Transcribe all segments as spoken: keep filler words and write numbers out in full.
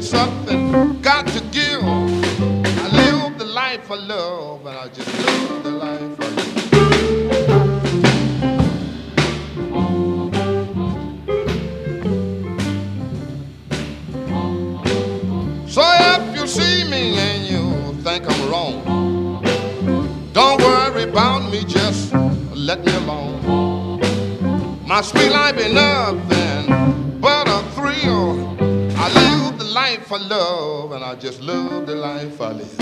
something got to give. I live the life of love, and I just live the life of love. So if you see me and you think I'm wrong, don't worry about me, just let me alone. My sweet life ain't nothing but a thrill. I live the life I love, and I just love the life I live.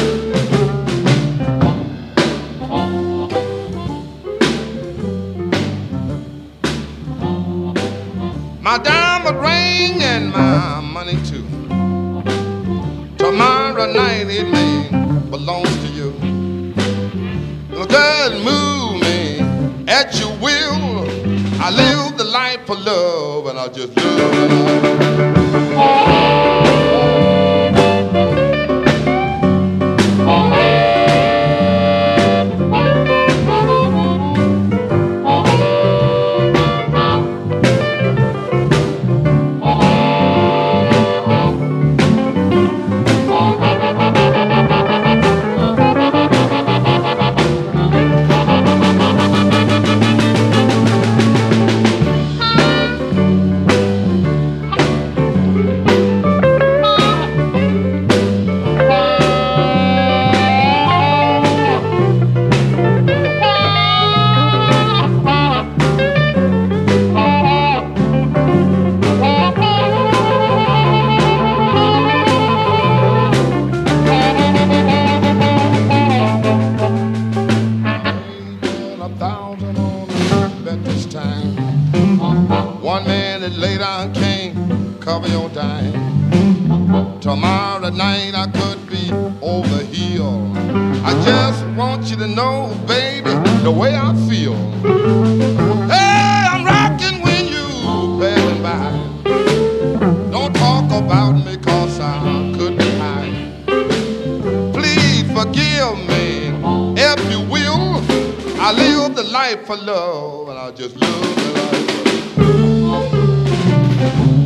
My diamond ring and my money too, tomorrow night it may belongs to you. Girl, move me at your will. I live the life of love, and I just live the life. One man that laid down can't cover your dime. Tomorrow night I could be over here. I just want you to know, baby, the way I feel. Hey, I'm rocking when you passing by. Don't talk about me, cause I could be high. Please forgive me, if you will. I live the life of love, and I just love the life of love.